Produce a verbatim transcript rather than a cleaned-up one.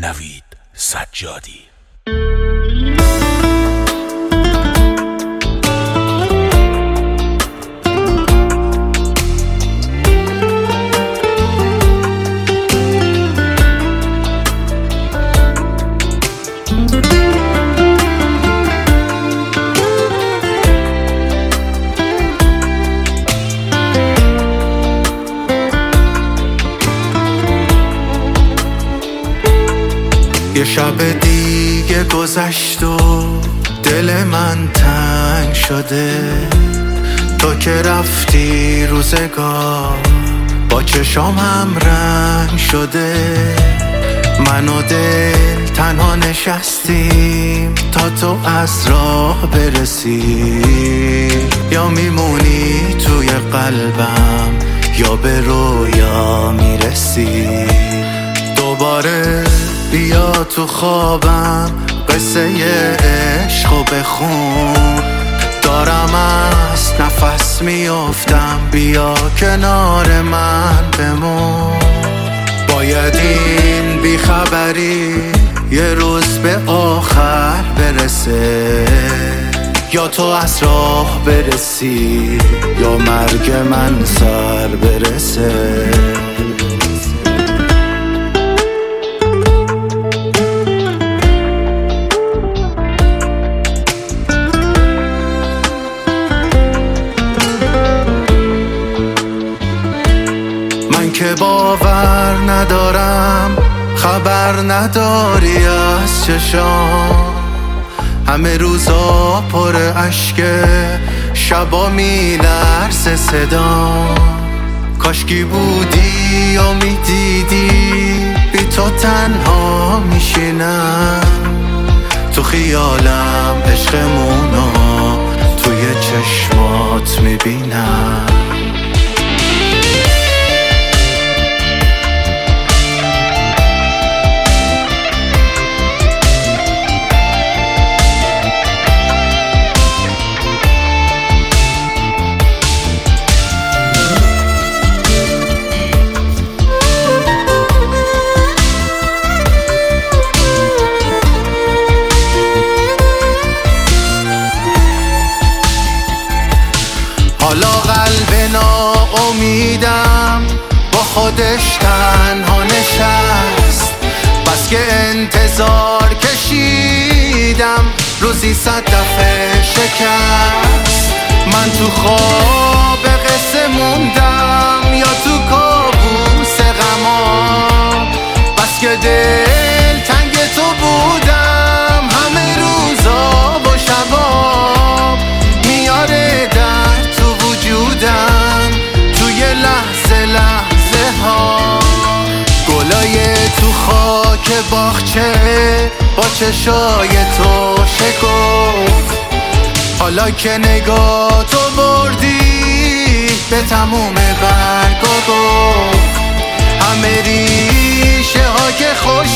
نوید سجادی. یه شب دیگه گذشت و دل من تنگ شده، تو که رفتی روزگار با چشام هم رنگ شده. من و دل تنها نشستیم تا تو از راه برسی، یا میمونی توی قلبم یا به رویا میرسی. دوباره بیا تو خوابم قصه عشقو بخون، دارم از نفس میافتم، بیا کنار من بمون. باید این بیخبری یه روز به آخر برسه، یا تو از راه برسی یا مرگ من سر برسه. که باور ندارم خبر نداری از چشام، همه روزا پر اشکه شبا میلرزه صدام. کاشکی بودی و میدیدی بی تو تنها میشینم، تو خیالم عشقمونو توی چشمات میبینم. حالا قلب ناامیدم با خودش تنها نشست، بس که انتظار کشیدم روزی صد دفعه شکست. من تو خواب قصه موندم یا تو کابوس غما، بس که دل تنگ تو بودم همه روزا و شبا. میاره درد تو وجودم توی لحظه لحظه ها، گلای تو خاک باغچه با چشای تو شکفت. حالا که نگاه تو بردی به تموم برگ و گفت، همه ریشه ها که خوش